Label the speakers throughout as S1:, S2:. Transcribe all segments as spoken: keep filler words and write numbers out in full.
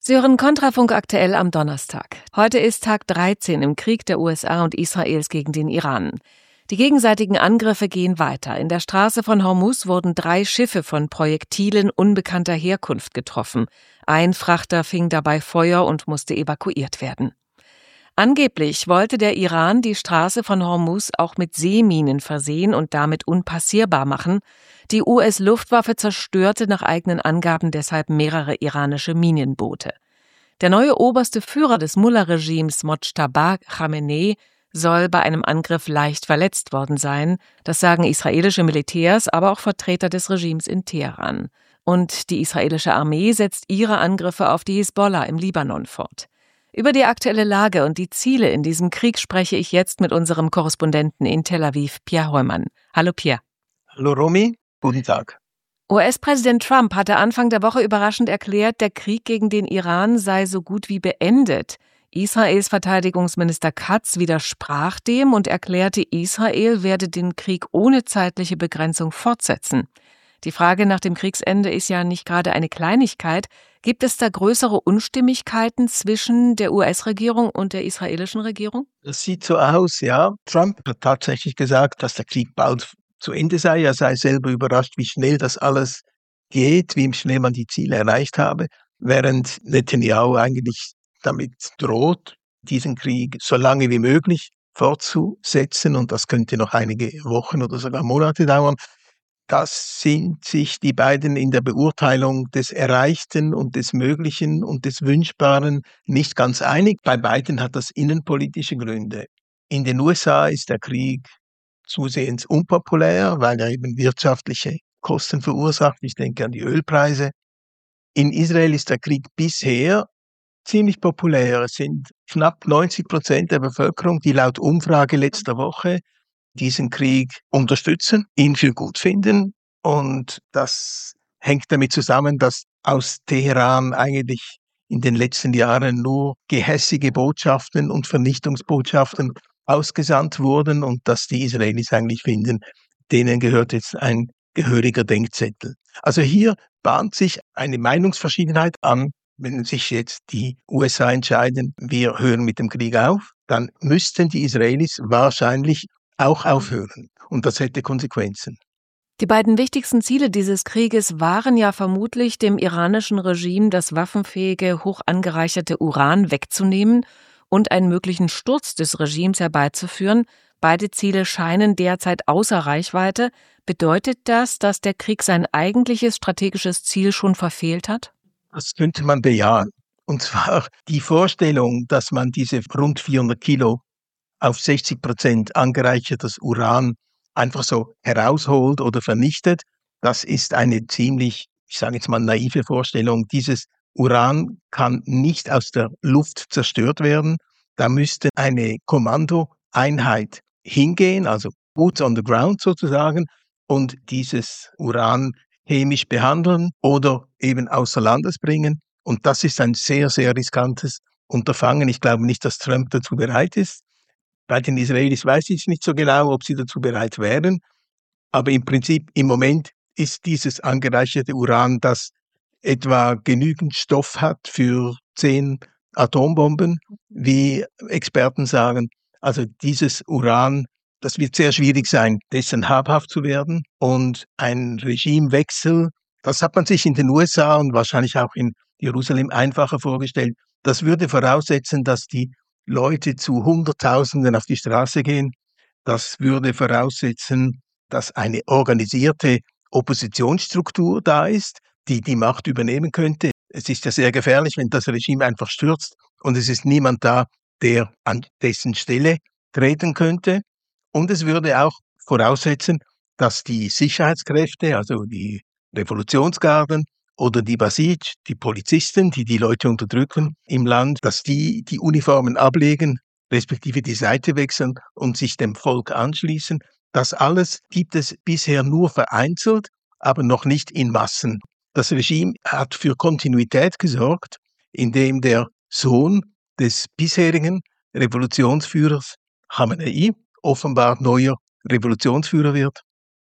S1: Sie hören Kontrafunk aktuell am Donnerstag. Heute ist Tag dreizehn im Krieg der U S A und Israels gegen den Iran. Die gegenseitigen Angriffe gehen weiter. In der Straße von Hormuz wurden drei Schiffe von Projektilen unbekannter Herkunft getroffen. Ein Frachter fing dabei Feuer und musste evakuiert werden. Angeblich wollte der Iran die Straße von Hormuz auch mit Seeminen versehen und damit unpassierbar machen. Die U S-Luftwaffe zerstörte nach eigenen Angaben deshalb mehrere iranische Minenboote. Der neue oberste Führer des Mullah-Regimes, Mojtaba Chamenei, soll bei einem Angriff leicht verletzt worden sein. Das sagen israelische Militärs, aber auch Vertreter des Regimes in Teheran. Und die israelische Armee setzt ihre Angriffe auf die Hisbollah im Libanon fort. Über die aktuelle Lage und die Ziele in diesem Krieg spreche ich jetzt mit unserem Korrespondenten in Tel Aviv, Pierre Heumann. Hallo Pierre.
S2: Hallo Romy, guten Tag.
S1: U S-Präsident Trump hatte Anfang der Woche überraschend erklärt, der Krieg gegen den Iran sei so gut wie beendet. Israels Verteidigungsminister Katz widersprach dem und erklärte, Israel werde den Krieg ohne zeitliche Begrenzung fortsetzen. Die Frage nach dem Kriegsende ist ja nicht gerade eine Kleinigkeit. Gibt es da größere Unstimmigkeiten zwischen der U S-Regierung und der israelischen Regierung?
S2: Das sieht so aus, ja. Trump hat tatsächlich gesagt, dass der Krieg bald zu Ende sei. Er sei selber überrascht, wie schnell das alles geht, wie schnell man die Ziele erreicht habe, während Netanyahu eigentlich damit droht, diesen Krieg so lange wie möglich fortzusetzen, und das könnte noch einige Wochen oder sogar Monate dauern. Das sind sich die beiden in der Beurteilung des Erreichten und des Möglichen und des Wünschbaren nicht ganz einig. Bei beiden hat das innenpolitische Gründe. In den U S A ist der Krieg zusehends unpopulär, weil er eben wirtschaftliche Kosten verursacht. Ich denke an die Ölpreise. In Israel ist der Krieg bisher ziemlich populär. Es sind knapp neunzig Prozent der Bevölkerung, die laut Umfrage letzter Woche diesen Krieg unterstützen, ihn für gut finden. Und das hängt damit zusammen, dass aus Teheran eigentlich in den letzten Jahren nur gehässige Botschaften und Vernichtungsbotschaften ausgesandt wurden und dass die Israelis eigentlich finden, denen gehört jetzt ein gehöriger Denkzettel. Also hier bahnt sich eine Meinungsverschiedenheit an. Wenn sich jetzt die U S A entscheiden, wir hören mit dem Krieg auf, dann müssten die Israelis wahrscheinlich auch aufhören. Und das hätte Konsequenzen.
S1: Die beiden wichtigsten Ziele dieses Krieges waren ja vermutlich, dem iranischen Regime das waffenfähige, hoch angereicherte Uran wegzunehmen und einen möglichen Sturz des Regimes herbeizuführen. Beide Ziele scheinen derzeit außer Reichweite. Bedeutet das, dass der Krieg sein eigentliches strategisches Ziel schon verfehlt hat?
S2: Das könnte man bejahen. Und zwar die Vorstellung, dass man diese rund vierhundert Kilo auf sechzig Prozent angereichertes Uran einfach so herausholt oder vernichtet, das ist eine ziemlich, ich sage jetzt mal, naive Vorstellung. Dieses Uran kann nicht aus der Luft zerstört werden. Da müsste eine Kommandoeinheit hingehen, also Boots on the ground sozusagen, und dieses Uran chemisch behandeln oder eben außer Landes bringen. Und das ist ein sehr, sehr riskantes Unterfangen. Ich glaube nicht, dass Trump dazu bereit ist. Bei den Israelis weiß ich nicht so genau, ob sie dazu bereit wären. Aber im Prinzip, im Moment ist dieses angereicherte Uran, das etwa genügend Stoff hat für zehn Atombomben, wie Experten sagen. Also dieses Uran, das wird sehr schwierig sein, dessen habhaft zu werden. Und ein Regimewechsel, das hat man sich in den U S A und wahrscheinlich auch in Jerusalem einfacher vorgestellt. Das würde voraussetzen, dass die Leute zu Hunderttausenden auf die Straße gehen. Das würde voraussetzen, dass eine organisierte Oppositionsstruktur da ist, die die Macht übernehmen könnte. Es ist ja sehr gefährlich, wenn das Regime einfach stürzt und es ist niemand da, der an dessen Stelle treten könnte. Und es würde auch voraussetzen, dass die Sicherheitskräfte, also die Revolutionsgarden oder die Basij, die Polizisten, die die Leute unterdrücken im Land, dass die die Uniformen ablegen, respektive die Seite wechseln und sich dem Volk anschließen. Das alles gibt es bisher nur vereinzelt, aber noch nicht in Massen. Das Regime hat für Kontinuität gesorgt, indem der Sohn des bisherigen Revolutionsführers Chamenei offenbar neuer Revolutionsführer wird.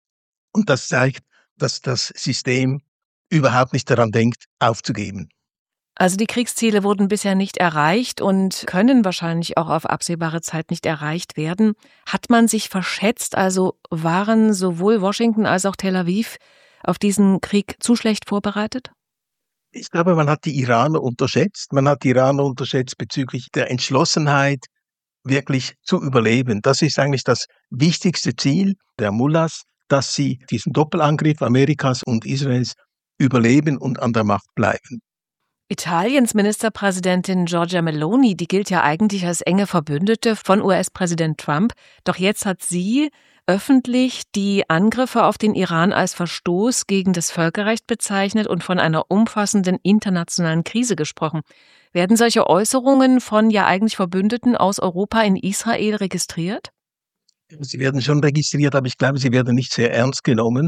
S2: Und das zeigt, dass das System überhaupt nicht daran denkt, aufzugeben.
S1: Also die Kriegsziele wurden bisher nicht erreicht und können wahrscheinlich auch auf absehbare Zeit nicht erreicht werden. Hat man sich verschätzt? Also waren sowohl Washington als auch Tel Aviv auf diesen Krieg zu schlecht vorbereitet?
S2: Ich glaube, man hat die Iraner unterschätzt. Man hat die Iraner unterschätzt bezüglich der Entschlossenheit, wirklich zu überleben. Das ist eigentlich das wichtigste Ziel der Mullahs, dass sie diesen Doppelangriff Amerikas und Israels überleben und an der Macht bleiben.
S1: Italiens Ministerpräsidentin Giorgia Meloni, die gilt ja eigentlich als enge Verbündete von U S-Präsident Trump. Doch jetzt hat sie öffentlich die Angriffe auf den Iran als Verstoß gegen das Völkerrecht bezeichnet und von einer umfassenden internationalen Krise gesprochen. Werden solche Äußerungen von ja eigentlich Verbündeten aus Europa in Israel registriert?
S2: Sie werden schon registriert, aber ich glaube, sie werden nicht sehr ernst genommen.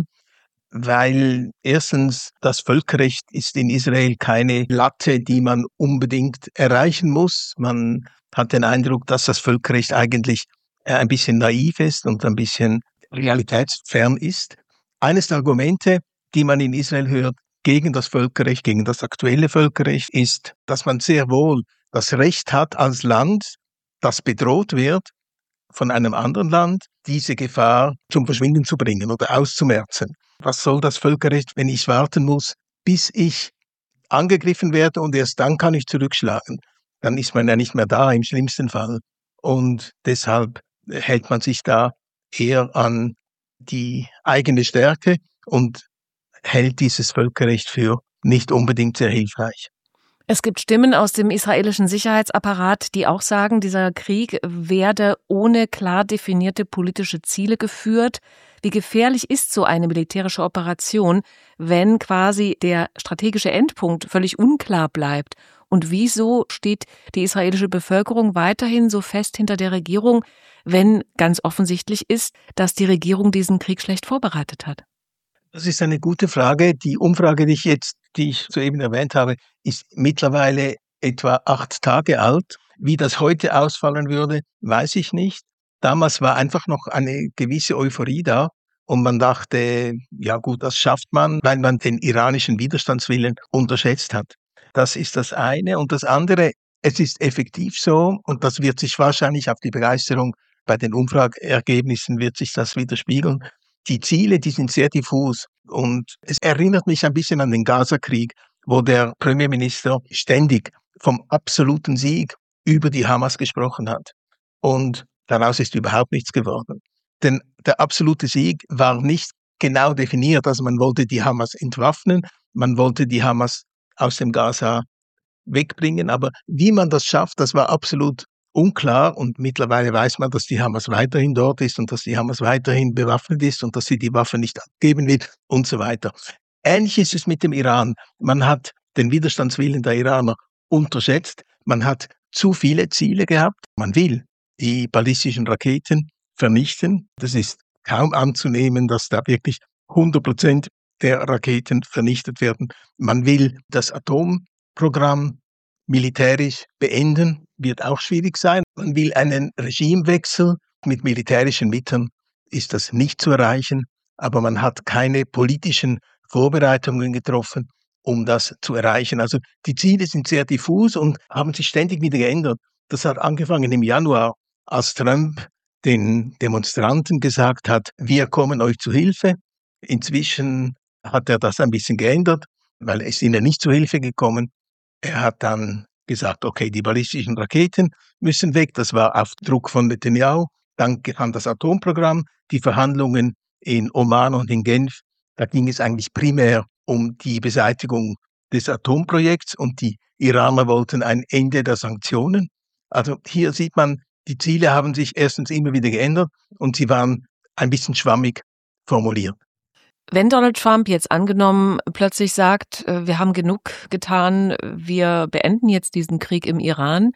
S2: Weil erstens das Völkerrecht ist in Israel keine Latte, die man unbedingt erreichen muss. Man hat den Eindruck, dass das Völkerrecht eigentlich äh, ein bisschen naiv ist und ein bisschen realitätsfern ist. Eines der Argumente, die man in Israel hört gegen das Völkerrecht, gegen das aktuelle Völkerrecht, ist, dass man sehr wohl das Recht hat als Land, das bedroht wird, von einem anderen Land diese Gefahr zum Verschwinden zu bringen oder auszumerzen. Was soll das Völkerrecht, wenn ich warten muss, bis ich angegriffen werde und erst dann kann ich zurückschlagen? Dann ist man ja nicht mehr da im schlimmsten Fall. Und deshalb hält man sich da eher an die eigene Stärke und hält dieses Völkerrecht für nicht unbedingt sehr hilfreich.
S1: Es gibt Stimmen aus dem israelischen Sicherheitsapparat, die auch sagen, dieser Krieg werde ohne klar definierte politische Ziele geführt. Wie gefährlich ist so eine militärische Operation, wenn quasi der strategische Endpunkt völlig unklar bleibt? Und wieso steht die israelische Bevölkerung weiterhin so fest hinter der Regierung, wenn ganz offensichtlich ist, dass die Regierung diesen Krieg schlecht vorbereitet hat?
S2: Das ist eine gute Frage. Die Umfrage, die ich jetzt, die ich soeben erwähnt habe, ist mittlerweile etwa acht Tage alt. Wie das heute ausfallen würde, weiß ich nicht. Damals war einfach noch eine gewisse Euphorie da und man dachte, ja gut, das schafft man, weil man den iranischen Widerstandswillen unterschätzt hat. Das ist das eine. Und das andere, es ist effektiv so und das wird sich wahrscheinlich auf die Begeisterung bei den Umfrageergebnissen wird sich das widerspiegeln. Die Ziele, die sind sehr diffus und es erinnert mich ein bisschen an den Gazakrieg, wo der Premierminister ständig vom absoluten Sieg über die Hamas gesprochen hat. Und daraus ist überhaupt nichts geworden. Denn der absolute Sieg war nicht genau definiert. Also man wollte die Hamas entwaffnen, man wollte die Hamas aus dem Gaza wegbringen, aber wie man das schafft, das war absolut unklar und mittlerweile weiß man, dass die Hamas weiterhin dort ist und dass die Hamas weiterhin bewaffnet ist und dass sie die Waffen nicht abgeben wird und so weiter. Ähnlich ist es mit dem Iran. Man hat den Widerstandswillen der Iraner unterschätzt. Man hat zu viele Ziele gehabt. Man will die ballistischen Raketen vernichten. Das ist kaum anzunehmen, dass da wirklich hundert Prozent der Raketen vernichtet werden. Man will das Atomprogramm militärisch beenden, wird auch schwierig sein. Man will einen Regimewechsel. Mit militärischen Mitteln ist das nicht zu erreichen, aber man hat keine politischen Vorbereitungen getroffen, um das zu erreichen. Also die Ziele sind sehr diffus und haben sich ständig wieder geändert. Das hat angefangen im Januar, als Trump den Demonstranten gesagt hat, wir kommen euch zu Hilfe. Inzwischen hat er das ein bisschen geändert, weil es ihnen nicht zu Hilfe gekommen. Er hat dann gesagt, okay, die ballistischen Raketen müssen weg. Das war auf Druck von Netanyahu. Dann kam das Atomprogramm, die Verhandlungen in Oman und in Genf. Da ging es eigentlich primär um die Beseitigung des Atomprojekts und die Iraner wollten ein Ende der Sanktionen. Also hier sieht man, die Ziele haben sich erstens immer wieder geändert und sie waren ein bisschen schwammig formuliert.
S1: Wenn Donald Trump jetzt angenommen plötzlich sagt, wir haben genug getan, wir beenden jetzt diesen Krieg im Iran,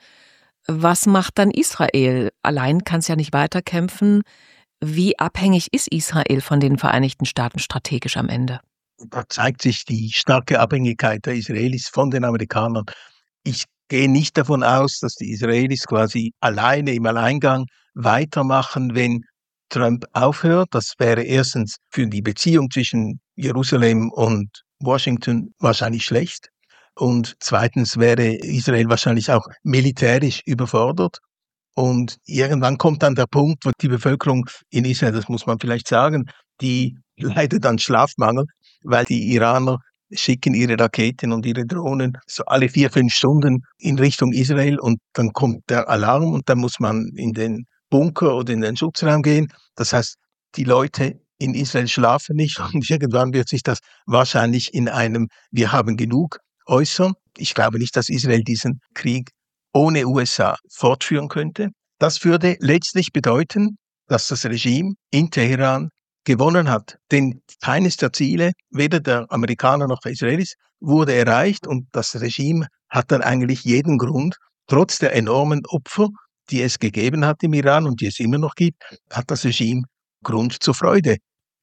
S1: was macht dann Israel? Allein kann es ja nicht weiterkämpfen. Wie abhängig ist Israel von den Vereinigten Staaten strategisch am Ende?
S2: Da zeigt sich die starke Abhängigkeit der Israelis von den Amerikanern. Ich gehe nicht davon aus, dass die Israelis quasi alleine im Alleingang weitermachen, wenn Trump aufhört. Das wäre erstens für die Beziehung zwischen Jerusalem und Washington wahrscheinlich schlecht. Und zweitens wäre Israel wahrscheinlich auch militärisch überfordert. Und irgendwann kommt dann der Punkt, wo die Bevölkerung in Israel, das muss man vielleicht sagen, die leidet an Schlafmangel, weil die Iraner schicken ihre Raketen und ihre Drohnen so alle vier, fünf Stunden in Richtung Israel und dann kommt der Alarm und dann muss man in den Bunker oder in den Schutzraum gehen. Das heißt, die Leute in Israel schlafen nicht und irgendwann wird sich das wahrscheinlich in einem „Wir haben genug" äußern. Ich glaube nicht, dass Israel diesen Krieg ohne U S A fortführen könnte. Das würde letztlich bedeuten, dass das Regime in Teheran gewonnen hat. Denn keines der Ziele, weder der Amerikaner noch der Israelis, wurde erreicht und das Regime hat dann eigentlich jeden Grund, trotz der enormen Opfer, die es gegeben hat im Iran und die es immer noch gibt, hat das Regime Grund zur Freude.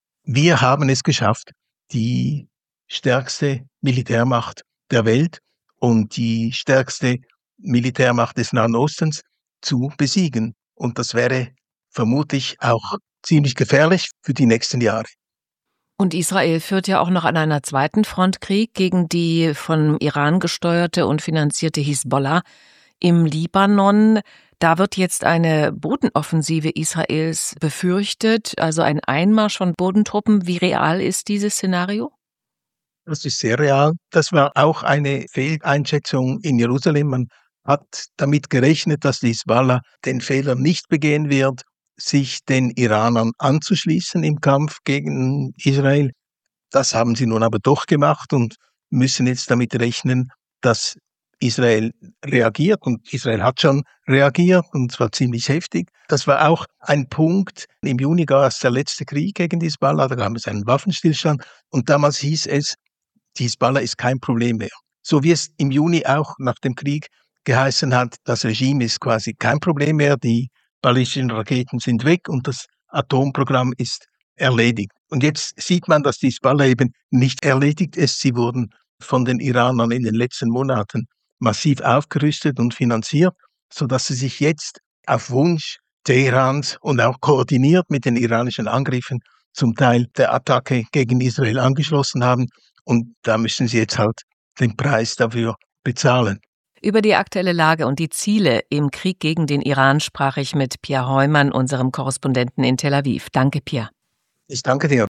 S2: Wir haben es geschafft, die stärkste Militärmacht der Welt und die stärkste Militärmacht des Nahen Ostens zu besiegen. Und das wäre vermutlich auch ziemlich gefährlich für die nächsten Jahre.
S1: Und Israel führt ja auch noch an einer zweiten Front Krieg gegen die vom Iran gesteuerte und finanzierte Hisbollah im Libanon. Da wird jetzt eine Bodenoffensive Israels befürchtet, also ein Einmarsch von Bodentruppen. Wie real ist dieses Szenario?
S2: Das ist sehr real. Das war auch eine Fehleinschätzung in Jerusalem. Man hat damit gerechnet, dass die Hisbollah den Fehler nicht begehen wird, sich den Iranern anzuschließen im Kampf gegen Israel. Das haben sie nun aber doch gemacht und müssen jetzt damit rechnen, dass Israel reagiert. Und Israel hat schon reagiert, und zwar ziemlich heftig. Das war auch ein Punkt. Im Juni gab es der letzte Krieg gegen die Hisbollah, da gab es einen Waffenstillstand. Und damals hieß es, die Hisbollah ist kein Problem mehr. So wie es im Juni auch nach dem Krieg geheißen hat, das Regime ist quasi kein Problem mehr, die ballistischen Raketen sind weg und das Atomprogramm ist erledigt. Und jetzt sieht man, dass die Hisbollah eben nicht erledigt ist. Sie wurden von den Iranern in den letzten Monaten massiv aufgerüstet und finanziert, sodass sie sich jetzt auf Wunsch Teherans und auch koordiniert mit den iranischen Angriffen zum Teil der Attacke gegen Israel angeschlossen haben. Und da müssen sie jetzt halt den Preis dafür bezahlen.
S1: Über die aktuelle Lage und die Ziele im Krieg gegen den Iran sprach ich mit Pierre Heumann, unserem Korrespondenten in Tel Aviv. Danke, Pierre.
S2: Ich danke dir.